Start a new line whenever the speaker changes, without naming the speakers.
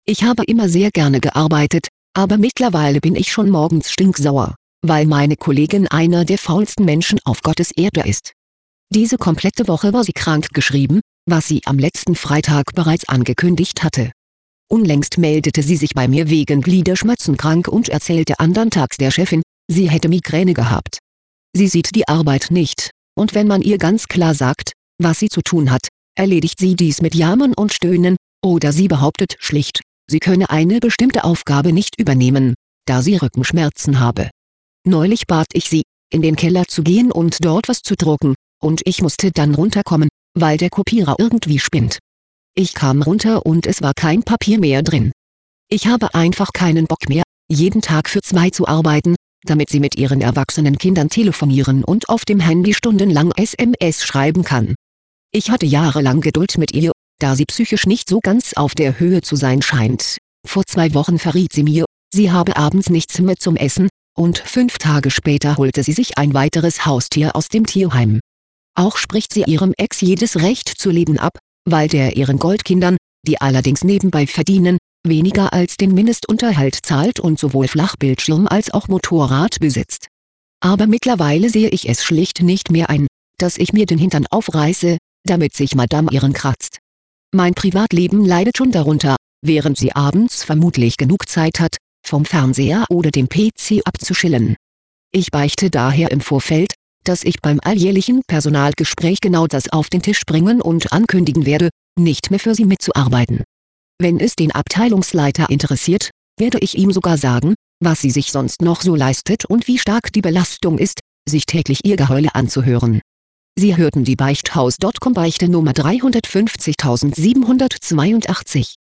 Ich habe immer sehr gerne gearbeitet, aber mittlerweile bin ich schon morgens stinksauer, weil meine Kollegin einer der faulsten Menschen auf Gottes Erde ist. Diese komplette Woche war sie krankgeschrieben, was sie am letzten Freitag bereits angekündigt hatte. Unlängst meldete sie sich bei mir wegen Gliederschmerzen krank und erzählte andern Tags der Chefin, sie hätte Migräne gehabt. Sie sieht die Arbeit nicht, und wenn man ihr ganz klar sagt, was sie zu tun hat, erledigt sie dies mit Jammern und Stöhnen, oder sie behauptet schlicht, sie könne eine bestimmte Aufgabe nicht übernehmen, da sie Rückenschmerzen habe. Neulich bat ich sie, in den Keller zu gehen und dort was zu drucken, und ich musste dann runterkommen, weil der Kopierer irgendwie spinnt. Ich kam runter und es war kein Papier mehr drin. Ich habe einfach keinen Bock mehr, jeden Tag für 2 zu arbeiten, damit sie mit ihren erwachsenen Kindern telefonieren und auf dem Handy stundenlang SMS schreiben kann. Ich hatte jahrelang Geduld mit ihr, da sie psychisch nicht so ganz auf der Höhe zu sein scheint. Vor 2 Wochen verriet sie mir, sie habe abends nichts mehr zum Essen, und 5 Tage später holte sie sich ein weiteres Haustier aus dem Tierheim. Auch spricht sie ihrem Ex jedes Recht zu leben ab, weil der ihren Goldkindern, die allerdings nebenbei verdienen, weniger als den Mindestunterhalt zahlt und sowohl Flachbildschirm als auch Motorrad besitzt. Aber mittlerweile sehe ich es schlicht nicht mehr ein, dass ich mir den Hintern aufreiße, damit sich Madame ihren kratzt. Mein Privatleben leidet schon darunter, während sie abends vermutlich genug Zeit hat, vom Fernseher oder dem PC abzuschillen. Ich beichte daher im Vorfeld, dass ich beim alljährlichen Personalgespräch genau das auf den Tisch bringen und ankündigen werde, nicht mehr für sie mitzuarbeiten. Wenn es den Abteilungsleiter interessiert, werde ich ihm sogar sagen, was sie sich sonst noch so leistet und wie stark die Belastung ist, sich täglich ihr Geheule anzuhören. Sie hörten die Beichthaus.com Beichte Nummer 350.782.